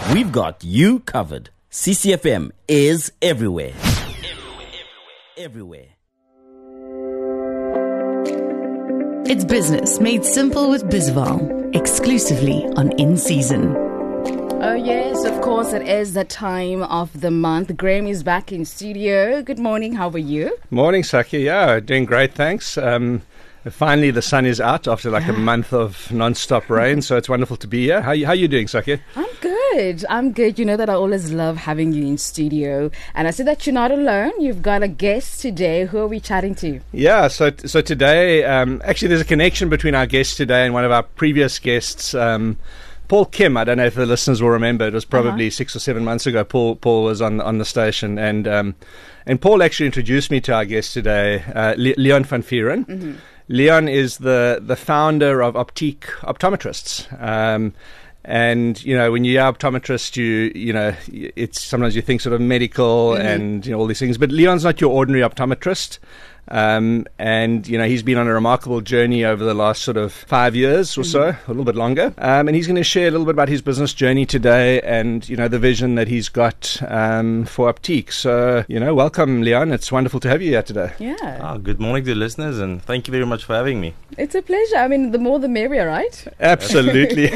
We've got you covered. CCFM is everywhere. Everywhere. It's business made simple with Bizval, exclusively on In Season. Oh yes, of course it is the time of the month. Graham is back in studio. Good morning, how are you? Morning, Saki. Yeah, doing great, thanks. Finally, the sun is out after like a month of non-stop rain, so it's wonderful to be here. How you doing, Saki? I'm good. You know that I always love having you in studio. And I see that you're not alone. You've got a guest today. Who are we chatting to? Yeah, so today, actually there's a connection between our guest today and one of our previous guests, Paul Kim. I don't know if the listeners will remember. It was probably 6 or 7 months ago. Paul was on the station, and Paul actually introduced me to our guest today, Leon van Vuuren. Mm-hmm. Leon is the founder of Optique Optometrists. And, you know, when you hear optometrist, you know, it's sometimes you think sort of medical and, you know, all these things. But Leon's not your ordinary optometrist. And, you know, he's been on a remarkable journey over the last sort of 5 years or so, a little bit longer. And he's going to share a little bit about his business journey today and, you know, the vision that he's got for Optique. So, you know, welcome, Leon. It's wonderful to have you here today. Yeah. Good morning to the listeners, and thank you very much for having me. It's a pleasure. I mean, the more the merrier, right? Absolutely.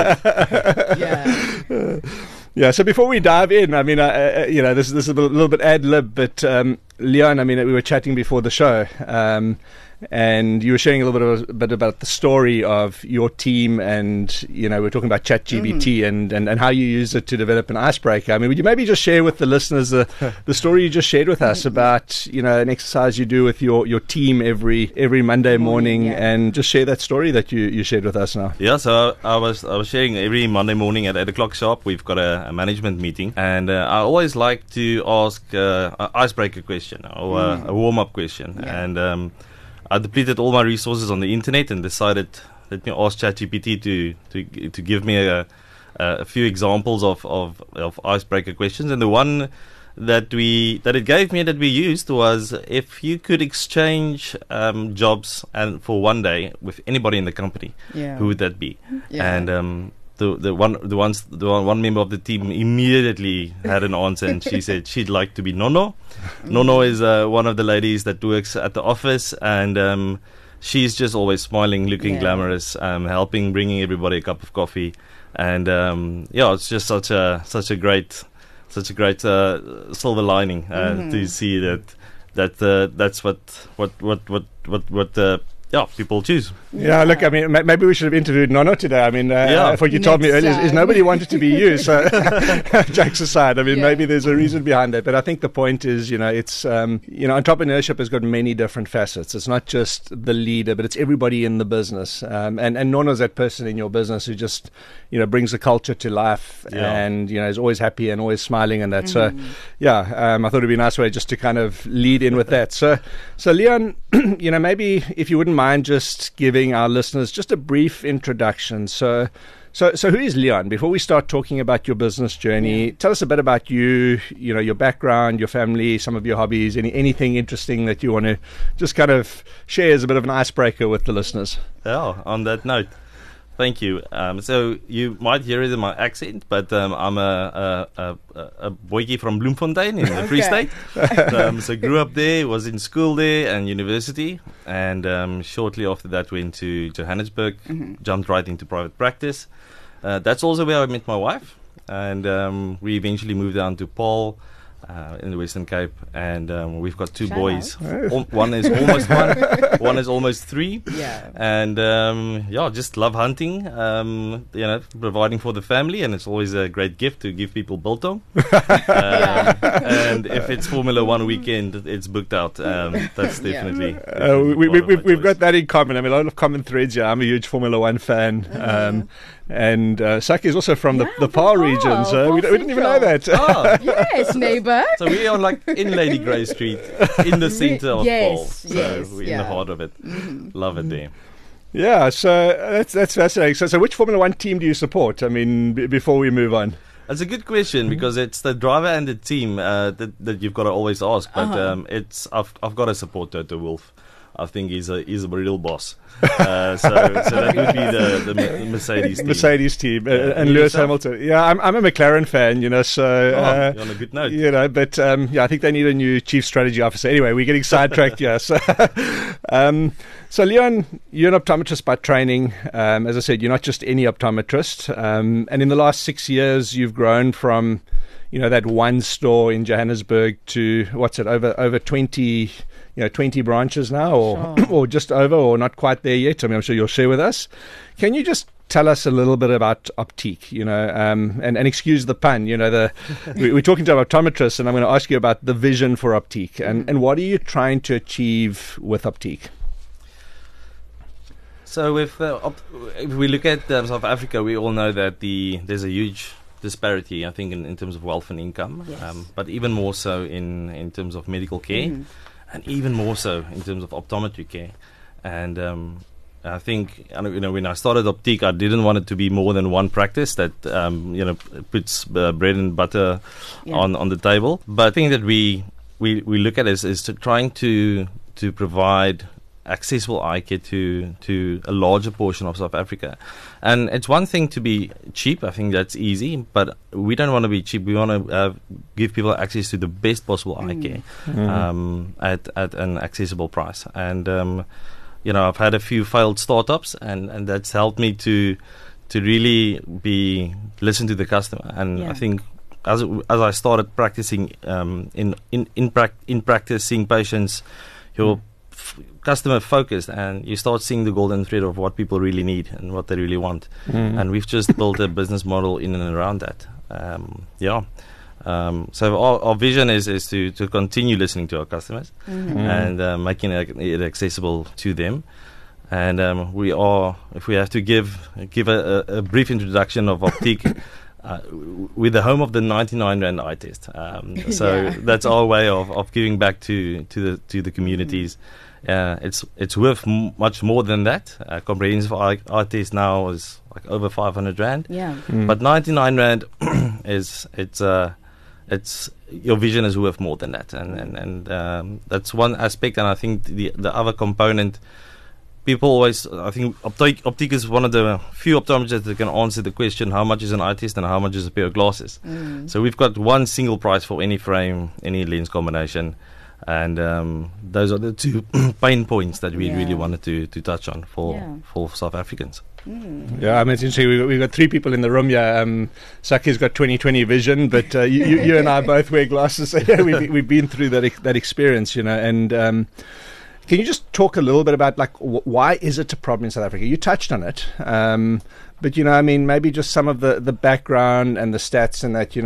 Yeah. Yeah, so before we dive in, I mean, you know, this is a little bit ad-lib, but Leon, I mean, we were chatting before the show, and you were sharing a little bit about the story of your team, and, you know, we're talking about ChatGPT and how you use it to develop an icebreaker. I mean, would you maybe just share with the listeners the story you just shared with us about, you know, an exercise you do with your team every Monday morning, and just share that story that you shared with us now. Yeah, so I was sharing every Monday morning at 8 o'clock sharp. We've got a management meeting, and I always like to ask an icebreaker question or a warm-up question, and I depleted all my resources on the internet and decided, let me ask ChatGPT to give me a few examples of icebreaker questions. And the one that it gave me that we used was, if you could exchange jobs and for one day with anybody in the company, who would that be? Yeah. And the one member of the team immediately had an answer, and she said she'd like to be Nono. Nono is one of the ladies that works at the office, and she's just always smiling, looking glamorous, helping, bringing everybody a cup of coffee, and it's just such a great silver lining to see that's what people choose. Yeah, look, I mean, maybe we should have interviewed Nono today. I mean, what you told me earlier is nobody wanted to be you. So, jokes aside, I mean, maybe there's a reason behind that. But I think the point is, you know, it's, you know, entrepreneurship has got many different facets. It's not just the leader, but it's everybody in the business. And Nono's that person in your business who just, you know, brings the culture to life and, you know, is always happy and always smiling and that. So, I thought it'd be a nice way just to kind of lead in with that. So Leon, you know, maybe if you wouldn't mind just giving our listeners just a brief introduction. So who is Leon? Before we start talking about your business journey, tell us a bit about you, you know, your background, your family, some of your hobbies, anything interesting that you want to just kind of share as a bit of an icebreaker with the listeners. Yeah, on that note, thank you. So you might hear it in my accent, but I'm a boykie from Bloemfontein in the Free State. So grew up there, was in school there and university, and shortly after that went to Johannesburg, jumped right into private practice. That's also where I met my wife, and we eventually moved down to Paarl in the Western Cape, and we've got two boys. One is almost one, one is almost three. Yeah. And just love hunting, you know, providing for the family, and it's always a great gift to give people biltong. And if it's Formula One weekend, it's booked out. That's definitely. We've got that in common. I mean, a lot of common threads here. I'm a huge Formula One fan. And Saki is also from the Paarl region, so we didn't even know that. Yes, neighbour. So we are like in Lady Grey Street, in the centre of Paarl. So we're in the heart of it. Love it there. Yeah, so that's fascinating. So which Formula One team do you support? I mean, before we move on. That's a good question, because it's the driver and the team that you've got to always ask. But I've got to support Toto Wolff. I think he's a real boss. So that would be the Mercedes team. Mercedes team and Lewis Hamilton. Yeah, I'm a McLaren fan, so you're on a good note. But I think they need a new chief strategy officer. Anyway, we're getting sidetracked here. So Leon, you're an optometrist by training. As I said, you're not just any optometrist. And in the last 6 years, you've grown from that one store in Johannesburg to over 20 20 branches now, or just over, or not quite there yet. I mean, I'm sure you'll share with us. Can you just tell us a little bit about Optique, and excuse the pun, we're talking to an optometrist, and I'm going to ask you about the vision for Optique, and what are you trying to achieve with Optique? So if we look at South Africa, we all know that there's a huge disparity, I think, in terms of wealth and income, yes. But even more so in terms of medical care, and even more so in terms of optometry care. And I think, when I started Optique, I didn't want it to be more than one practice that puts bread and butter on the table. But I think that we look at it is trying to provide accessible eye care to a larger portion of South Africa. And it's one thing to be cheap, I think that's easy, but we don't want to be cheap. We want to give people access to the best possible eye care at an accessible price. And I've had a few failed startups, and that's helped me to really listen to the customer. And I think as I started practicing in practicing patients, you're customer focused, and you start seeing the golden thread of what people really need and what they really want. And we've just built a business model in and around that. So our vision is to continue listening to our customers and making it accessible to them. And if we have to give a brief introduction of Optique, we're the home of the 99 Rand eye test. So that's our way of giving back to the communities. It's worth much more than that. Comprehensive eye test now is like over 500 Rand. But 99 Rand it's your vision is worth more than that, and that's one aspect. And I think the other component, people always, I think Optique is one of the few optometrists that can answer the question, how much is an eye test and how much is a pair of glasses. So we've got one single price for any frame, any lens combination, and those are the two pain points that we really wanted to touch on for South Africans. Yeah, I mean, it's interesting. We've got three people in the room here. Saki's got 20/20 vision, but you and I both wear glasses. So we've been through that experience, and can you just talk a little bit about why is it a problem in South Africa? You touched on it, but maybe just some of the background and the stats and that.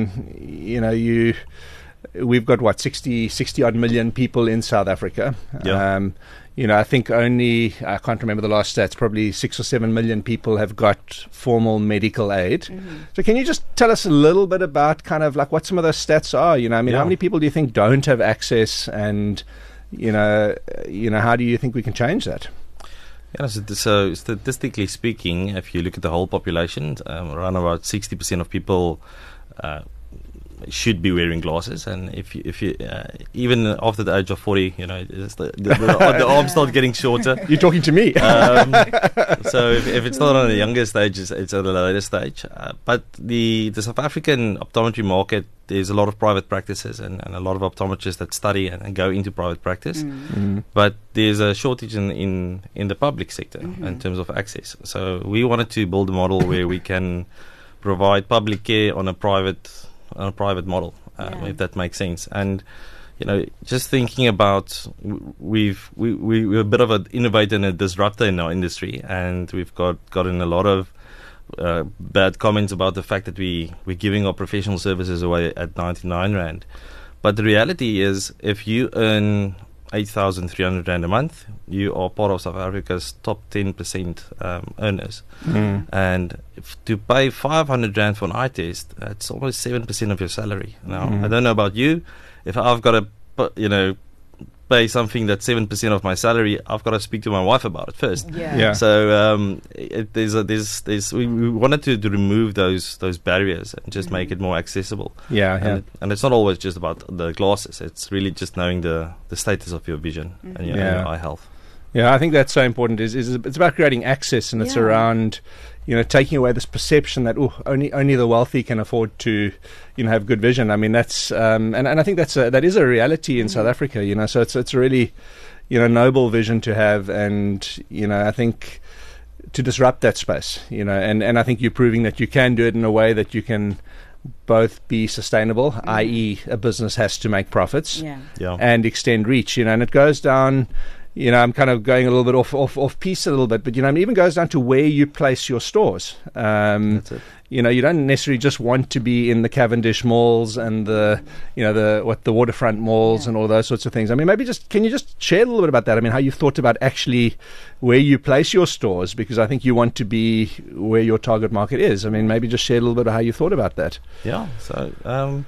We've got 60 odd million people in South Africa. I think I can't remember the last stats, probably 6 or 7 million people have got formal medical aid. So can you just tell us a little bit about kind of what some of those stats are? How many people do you think don't have access, and how do you think we can change that? Yeah, so statistically speaking, if you look at the whole population, around about 60% of people should be wearing glasses, and if you even after the age of 40, the arms start getting shorter. You're talking to me. So if it's not on a younger stage, it's at a later stage. But the South African optometry market, there's a lot of private practices and a lot of optometrists that study and go into private practice. But there's a shortage in the public sector in terms of access. So we wanted to build a model where we can provide public care on a private model, if that makes sense. And just thinking about, we're a bit of an innovator and a disruptor in our industry, and we've gotten a lot of bad comments about the fact that we're giving our professional services away at 99 Rand. But the reality is, if you earn 8,300 Rand a month, you are part of South Africa's top 10% earners. And to pay 500 Rand for an eye test, that's almost 7% of your salary. Now, I don't know about you, if I've got to pay pay something that's 7% of my salary, I've got to speak to my wife about it first. Yeah. So we wanted to remove those barriers and just make it more accessible. And it's not always just about the glasses. It's really just knowing the status of your vision and your eye health. Yeah, I think that's so important. It's about creating access, and it's around, taking away this perception that only the wealthy can afford to, have good vision. I mean, that's and I think that is a reality in South Africa. So it's a really, noble vision to have, and I think to disrupt that space. And I think you're proving that you can do it in a way that you can both be sustainable, i.e., a business has to make profits, and extend reach. And it goes down. I'm kind of going a little bit off piece a little bit, but it even goes down to where you place your stores. That's it. You don't necessarily just want to be in the Cavendish malls and the waterfront malls and all those sorts of things. I mean, can you just share a little bit about that? I mean, how you've thought about actually where you place your stores, because I think you want to be where your target market is. I mean, maybe just share a little bit of how you thought about that. Yeah. So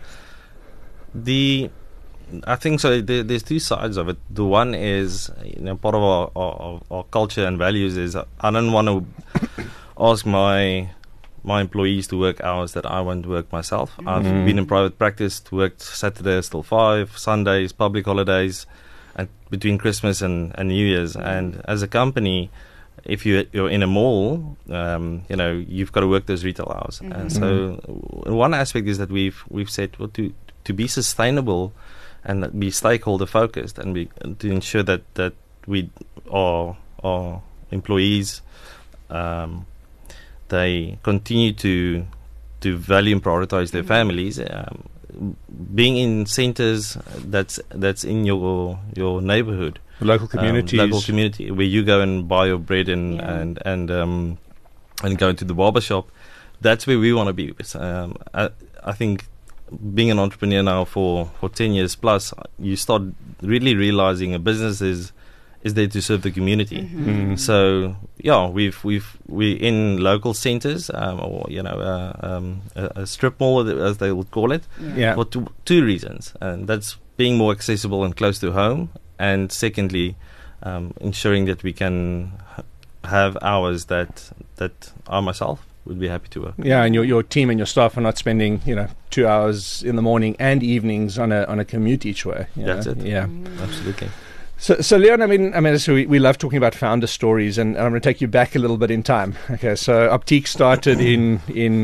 I think so. There's two sides of it. The one is, part of our culture and values is I don't want to ask my employees to work hours that I won't work myself. I've been in private practice, worked Saturdays till 5, Sundays, public holidays, and between Christmas and New Year's. And as a company, if you're in a mall, you've got to work those retail hours. And so one aspect is that we've said, well, to be sustainable and be stakeholder focused, and to ensure that we our employees they continue to value and prioritize their families. Being in centres that's in your neighbourhood, local community where you go and buy your bread and go to the barber shop. That's where we want to be. I think, being an entrepreneur now for 10 years plus, you start really realizing a business is there to serve the community. So we're in local centres, or a strip mall, as they would call it, for two reasons, and that's being more accessible and close to home, and secondly, ensuring that we can have hours that I myself would be happy to work. Yeah, and your team and your staff are not spending 2 hours in the morning and evenings on a commute each way. That's it. Yeah, absolutely. So Leon, I mean, so we love talking about founder stories, and I'm going to take you back a little bit in time. Okay, so Optique started in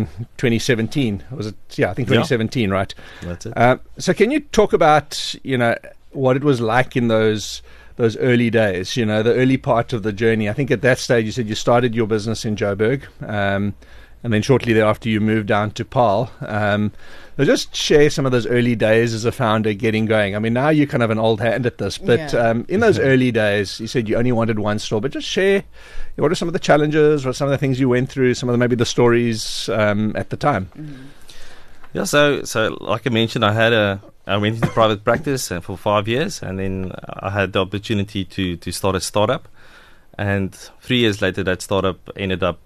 2017. Was it? Yeah, I think 2017, right? That's it. So can you talk about what it was like in those early days, the early part of the journey? I think at that stage you said you started your business in Joburg, and then shortly thereafter you moved down to Paarl. So just share some of those early days as a founder getting going. I mean, now you're kind of an old hand at this, but in those early days, you said you only wanted one store, but just share what are some of the challenges, what are some of the things you went through, some of maybe the stories at the time. Yeah, so like I mentioned, I went into private practice for 5 years, and then I had the opportunity to start a startup. And 3 years later, that startup ended up,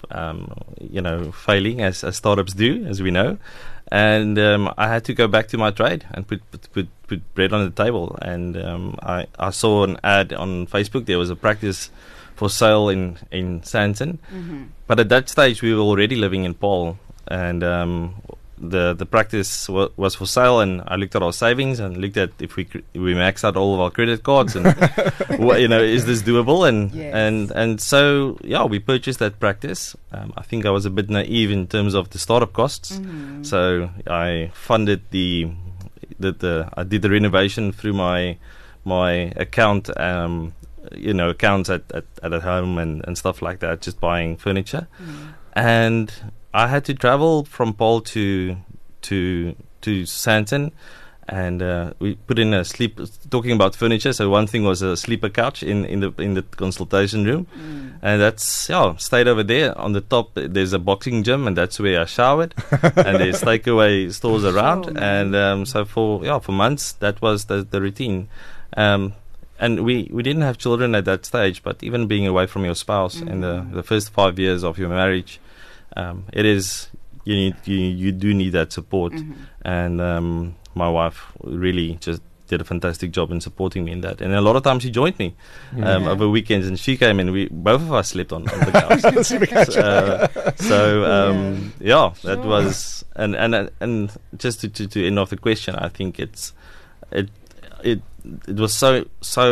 failing, as startups do, as we know. And I had to go back to my trade and put bread on the table. And I saw an ad on Facebook. There was a practice for sale in Sandton. But at that stage, we were already living in Paarl, and the practice was for sale, and I looked at our savings and looked at if we maxed out all of our credit cards, and is this doable? And so we purchased that practice. I think I was a bit naive in terms of the startup costs, so I funded I did the renovation through my account, accounts at home and stuff like that, just buying furniture, and I had to travel from Paarl to Sandton, and we put in talking about furniture. So one thing was a sleeper couch in the consultation room, and that's stayed over there. On the top there's a boxing gym, and that's where I showered. And there's takeaway stores around, and so for months that was the routine. And we didn't have children at that stage, but even being away from your spouse in the first 5 years of your marriage, it is you do need that support, and my wife really just did a fantastic job in supporting me in that. And a lot of times she joined me over weekends, and she came and we both of us slept on the couch. That was and just to end off the question, I think it was so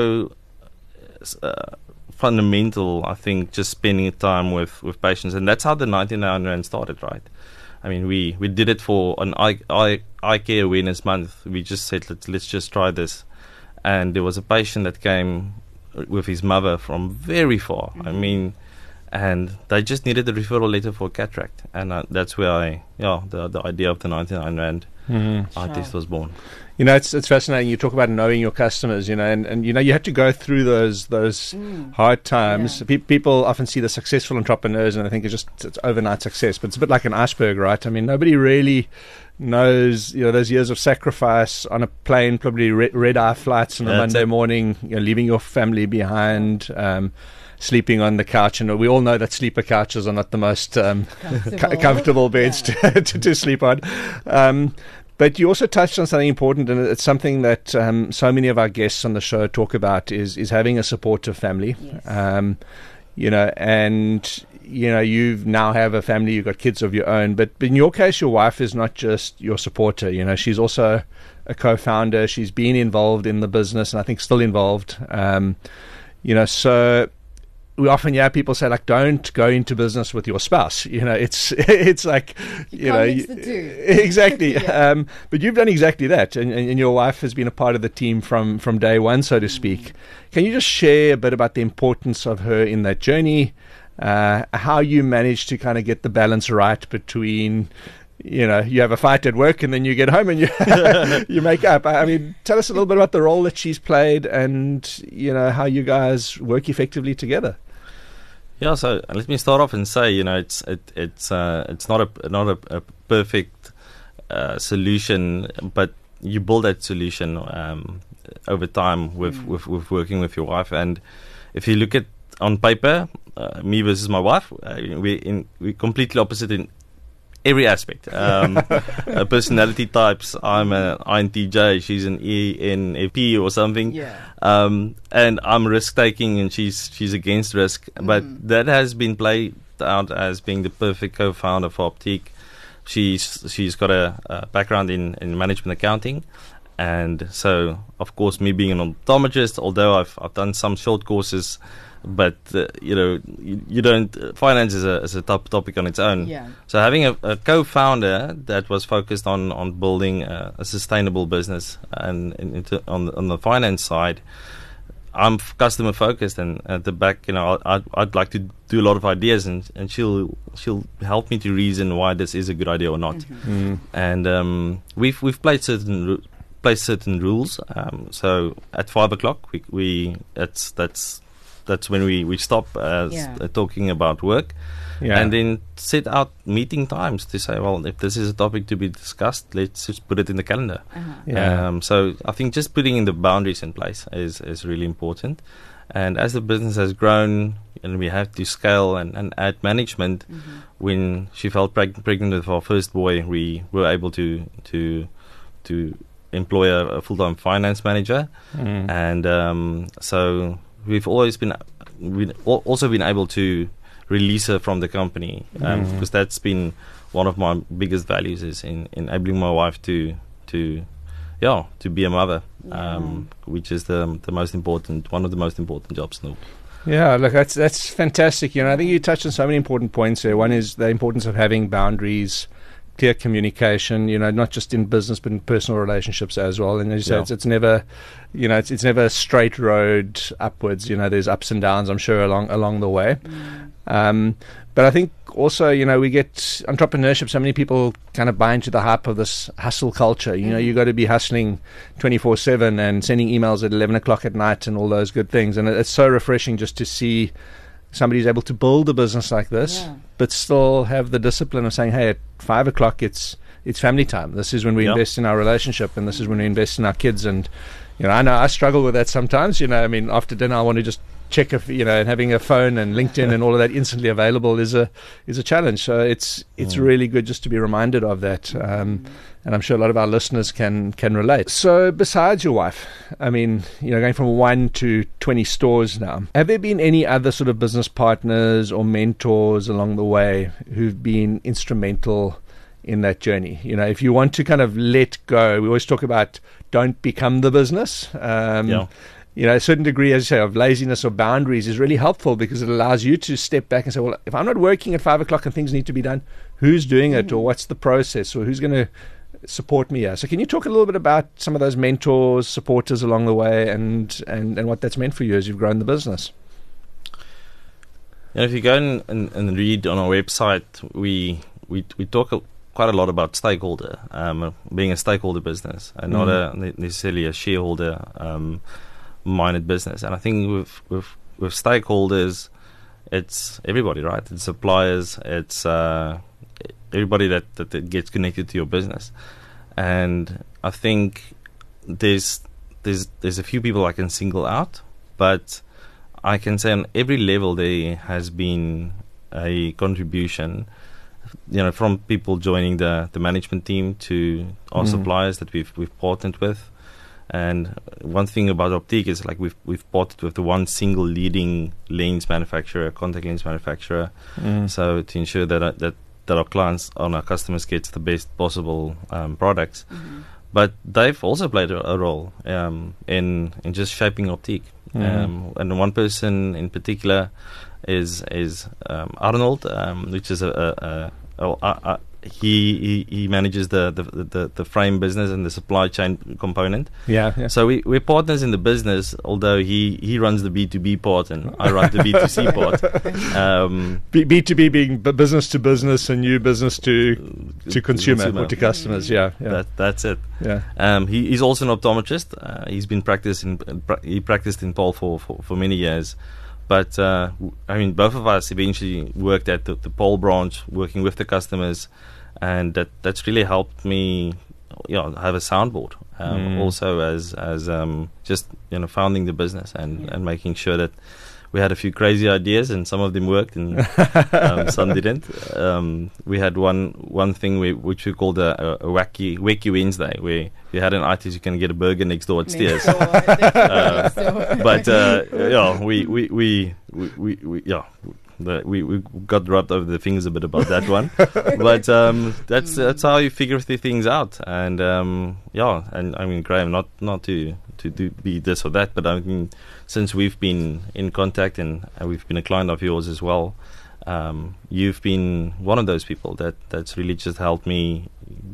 fundamental. I think just spending time with patients, and that's how the 99 Rand started, right? I mean, we did it for an eye care awareness month. We just said let's just try this, and there was a patient that came with his mother from very far. I mean, and they just needed a referral letter for cataract, and that's where the idea of the 99 Rand eye test was born. You know, it's fascinating. You talk about knowing your customers, you know, and you know, you have to go through those hard times. Yeah. People often see the successful entrepreneurs and I think it's overnight success, but it's a bit like an iceberg, right? I mean, nobody really knows, you know, those years of sacrifice on a plane, probably red-eye flights on a Monday morning, you know, leaving your family behind, sleeping on the couch, and we all know that sleeper couches are not the most comfortable beds to sleep on. But you also touched on something important, and it's something that so many of our guests on the show talk about is having a supportive family. Yes. You know, and you know, you now have a family, you've got kids of your own, but in your case, your wife is not just your supporter. You know, she's also a co-founder. She's been involved in the business, and I think still involved. You know, so we often hear people say, like, don't go into business with your spouse. You know, it's like, you know, exactly. Yeah. But you've done exactly that, and your wife has been a part of the team from day one, so to speak. Can you just share a bit about the importance of her in that journey? How you managed to kind of get the balance right between, you know, you have a fight at work and then you get home and you make up. I mean, tell us a little bit about the role that she's played and, you know, how you guys work effectively together. Yeah, so let me start off and say, you know, it's not a perfect solution, but you build that solution over time with working with your wife. And if you look at on paper, me versus my wife, we're completely opposite in every aspect. Personality types. I'm an INTJ. She's an ENFP or something. Yeah. And I'm risk taking, and she's against risk. But that has been played out as being the perfect co-founder for Optique. She's got a background in management accounting, and so of course me being an optometrist, although I've done some short courses. But you know, you don't. Finance is a top topic on its own. Yeah. So having a co-founder that was focused on building a sustainable business, and on the finance side, I'm customer focused, and at the back, you know, I'd like to do a lot of ideas, and she'll help me to reason why this is a good idea or not. And we've played certain rules. So at 5:00, that's when we stop talking about work, and then set out meeting times to say, well, if this is a topic to be discussed, let's just put it in the calendar. So I think just putting in the boundaries in place is really important. And as the business has grown and we have to scale and add management, when she fell pregnant with our first boy, we were able to employ a full-time finance manager, and so we've also been able to release her from the company, because that's been one of my biggest values, is in enabling my wife to be a mother, which is one of the most important jobs in the world. Yeah, look, that's fantastic. You know, I think you touched on so many important points here. One is the importance of having boundaries, clear communication, you know, not just in business but in personal relationships as well. And as you say, it's never, you know, it's never a straight road upwards. You know, there's ups and downs, I'm sure, along the way. But I think also, you know, we get entrepreneurship. So many people kind of buy into the hype of this hustle culture. You know, you got to be hustling 24/7 and sending emails at 11 o'clock at night and all those good things. And it's so refreshing just to see somebody who's able to build a business like this, but still have the discipline of saying, hey, at 5 o'clock, it's family time. This is when we invest in our relationship, and this is when we invest in our kids. And, I know I struggle with that sometimes. I mean, after dinner I want to just check if and having a phone and LinkedIn and all of that instantly available is a challenge. So it's really good just to be reminded of that. And I'm sure a lot of our listeners can relate. So besides your wife, I mean, going from 1 to 20 stores now, have there been any other sort of business partners or mentors along the way who've been instrumental in that journey? If you want to kind of let go, we always talk about don't become the business. A certain degree, as you say, of laziness or boundaries is really helpful because it allows you to step back and say, well, if I'm not working at 5 o'clock and things need to be done, who's doing it, or what's the process, or who's going to support me here? So can you talk a little bit about some of those mentors, supporters along the way, and what that's meant for you as you've grown the business? If you go and read on our website, we talk quite a lot about stakeholder, being a stakeholder business and not necessarily a shareholder minded business. And I think with stakeholders, it's everybody, right? It's suppliers, it's everybody that gets connected to your business. And I think there's a few people I can single out, but I can say on every level there has been a contribution, from people joining the management team to our suppliers that we've partnered with. And one thing about Optique is we've partnered with the one single leading lens manufacturer, contact lens manufacturer, so to ensure that our clients and our customers gets the best possible products. But they've also played a role in just shaping Optique. And one person in particular is Arnold, which is he manages the frame business and the supply chain component. Yeah. So we're partners in the business, although he runs the B2B part and I run the B2C part. B2B being business to business and you business to consumer or to customers. Yeah. That's it. Yeah. He's also an optometrist. He's been he practiced in Paul for many years. But both of us eventually worked at the Paul branch, working with the customers, and that's really helped me, have a soundboard. Also, as just founding the business and making sure that we had a few crazy ideas, and some of them worked, and some didn't. We had one thing which we called a wacky Wednesday, where if you had an itis, you can get a burger next door at Steers. But we got rubbed over the fingers a bit about that one. But that's how you figure things out. And and I mean, Graham, not to be this or that, but I mean, since we've been in contact and we've been a client of yours as well, you've been one of those people that's really just helped me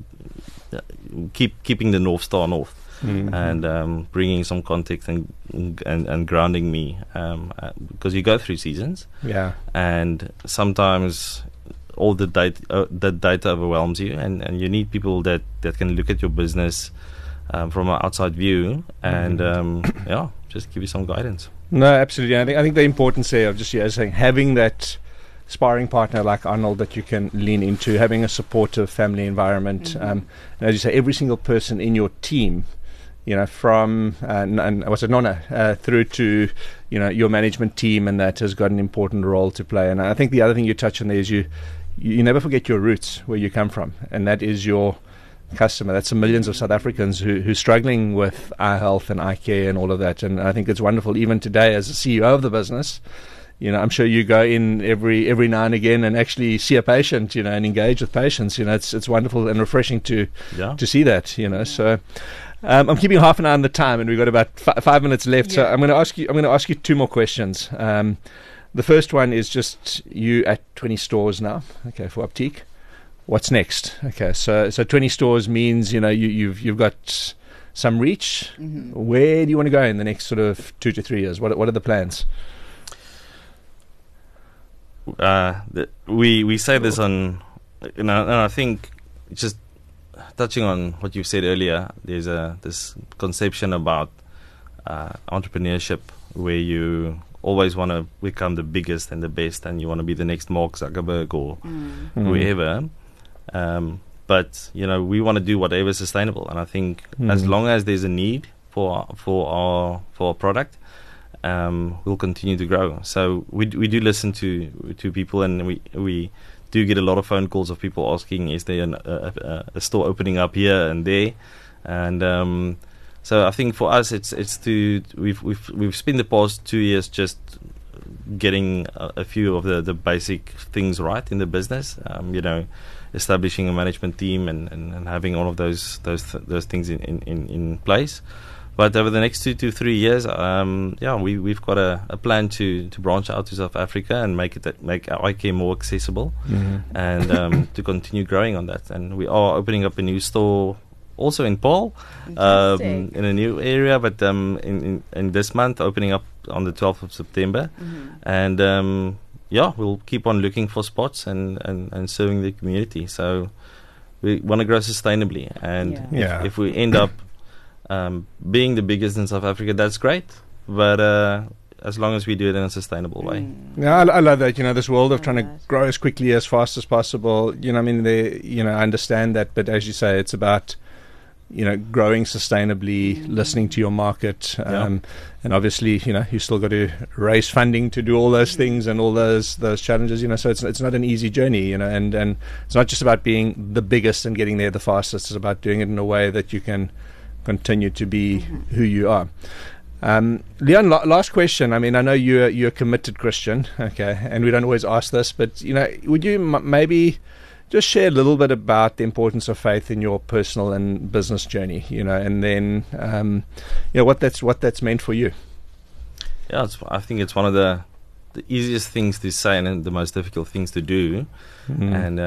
keeping the North Star north. And bringing some context and grounding me, because you go through seasons, and sometimes all the data overwhelms you, and you need people that can look at your business from an outside view and just give you some guidance. No, absolutely. I think the importance there of just saying having that sparring partner like Arnold that you can lean into, having a supportive family environment, and as you say, every single person in your team, from Nona through to your management team, and that has got an important role to play. And I think the other thing you touch on there is you never forget your roots, where you come from, and that is your customer. That's the millions of South Africans who struggling with eye health and eye care and all of that. And I think it's wonderful, even today as a CEO of the business. I'm sure you go in every now and again and actually see a patient, and engage with patients. It's wonderful and refreshing to see that. So. I'm keeping half an eye on the time, and we've got about 5 minutes left. So I'm going to ask you 2 more questions. The first one is just you at 20 stores now. Okay, for Optique. What's next? Okay, so 20 stores means you've got some reach. Where do you want to go in the next sort of 2 to 3 years? What are the plans? We say this on, and I think just touching on what you said earlier, there's this conception about entrepreneurship where you always want to become the biggest and the best, and you want to be the next Mark Zuckerberg or whoever. But we want to do whatever is sustainable, and I think as long as there's a need, for our product, we'll continue to grow. So we do listen to people, and we do get a lot of phone calls of people asking, is there a store opening up here and there? And so I think for us, we've spent the past 2 years just getting a few of the basic things right in the business. Establishing a management team and having all of those things in place. But over the next 2 to 3 years, we've got a plan to branch out to South Africa and make eye care more accessible, and to continue growing on that. And we are opening up a new store also in Paarl, in a new area, but in this month, opening up on the 12th of September. And we'll keep on looking for spots and serving the community. So we want to grow sustainably, and if we end up being the biggest in South Africa, that's great, but as long as we do it in a sustainable way. Yeah, I love that. This world of trying to grow as quickly, as fast as possible. I understand that, but as you say, it's about growing sustainably, listening to your market, and obviously, you still got to raise funding to do all those things and all those challenges. So it's not an easy journey. And it's not just about being the biggest and getting there the fastest. It's about doing it in a way that you can continue to be who you are. Leon, last question. I know you're a committed Christian, okay, and we don't always ask this, but would you maybe just share a little bit about the importance of faith in your personal and business journey, and then what that's meant for you? Yeah, I think it's one of the easiest things to say and the most difficult things to do. And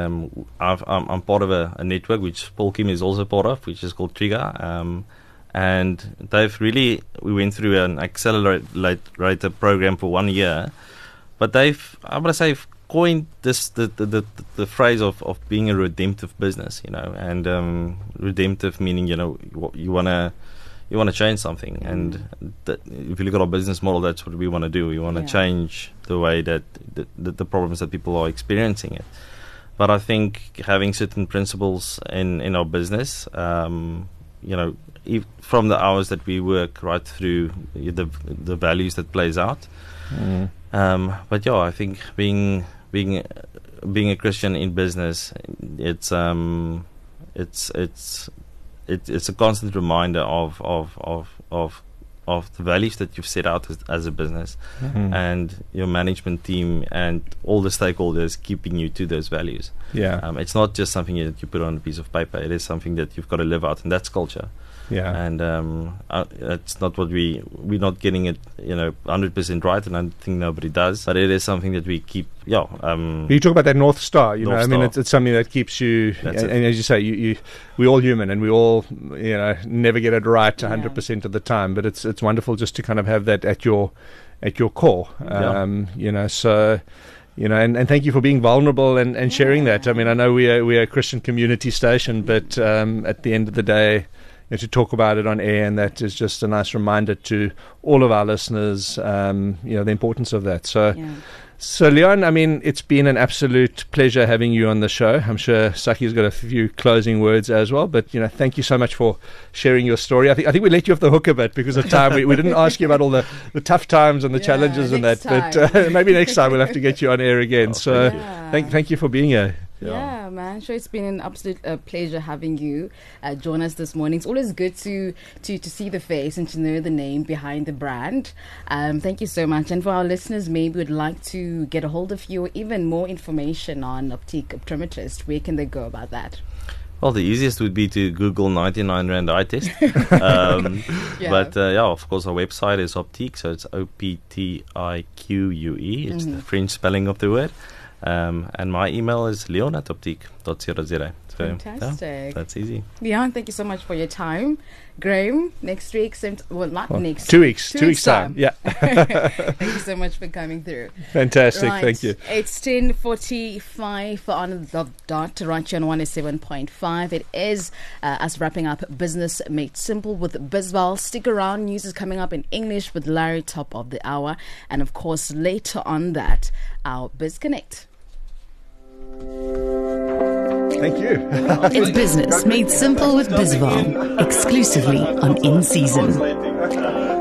I'm part of a network which Paul Kim is also part of, which is called Trigger. And we went through an accelerator program for 1 year, but they've coined this the phrase of being a redemptive business, and redemptive meaning you want to change something, and if you look at our business model, that's what we want to do. We want to change the way that the problems that people are experiencing it. But I think having certain principles in our business, from the hours that we work right through the values that plays out. But I think being a Christian in business, it's a constant reminder of the values that you've set out as a business, and your management team and all the stakeholders keeping you to those values. It's not just something that you put on a piece of paper. It is something that you've got to live out, and that's culture. And it's not what we're not getting it 100% right, and I think nobody does, but it is something that we keep. You talk about that North Star, it's something that keeps you, and as you say, we're all human, and we all never get it right 100% of the time, but it's wonderful just to kind of have that at your core. So and thank you for being vulnerable and sharing that. I know we're a Christian community station, but at the end of the day, to talk about it on air, and that is just a nice reminder to all of our listeners, the importance of that. So Leon, it's been an absolute pleasure having you on the show. I'm sure Saki's got a few closing words as well, but thank you so much for sharing your story. I think we let you off the hook a bit because of time. We didn't ask you about all the tough times and the challenges and that, but maybe next time we'll have to get you on air again. Thank you for being here. Yeah, man. Sure, it's been an absolute pleasure having you join us this morning. It's always good to see the face and to know the name behind the brand. Thank you so much. And for our listeners, maybe would like to get a hold of you or even more information on Optique Optometrist. Where can they go about that? Well, the easiest would be to Google 99 Rand eye test. But of course, our website is Optique, so it's Optique. It's the French spelling of the word. And my email is leon@optique.co.za. So, fantastic. That's easy. Leon, thank you so much for your time. Graham, next week, next 2 weeks. 2 weeks time. Yeah. Thank you so much for coming through. Fantastic. Right. Thank you. It's 10:45 on the dot, right here on 107.5. It is us wrapping up Business Made Simple with Bizval. Stick around. News is coming up in English with Larry, top of the hour. And of course, later on that, our Biz Connect. Thank you. It's business made simple with Bizval, exclusively on In Season.